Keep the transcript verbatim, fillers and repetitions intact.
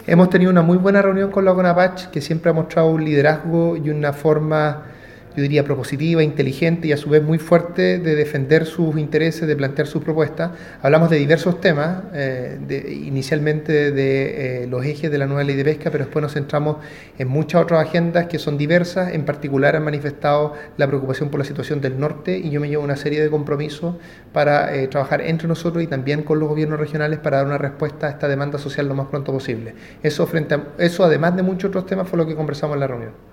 Hemos tenido una muy buena reunión con la CONAPACH, que siempre ha mostrado un liderazgo y una forma, yo diría, propositiva, inteligente y a su vez muy fuerte de defender sus intereses, de plantear sus propuestas. Hablamos de diversos temas, eh, de, inicialmente de eh, los ejes de la nueva ley de pesca, pero después nos centramos en muchas otras agendas que son diversas. En particular han manifestado la preocupación por la situación del norte y yo me llevo una serie de compromisos para eh, trabajar entre nosotros y también con los gobiernos regionales para dar una respuesta a esta demanda social lo más pronto posible. Eso, frente a, eso además de muchos otros temas, fue lo que conversamos en la reunión.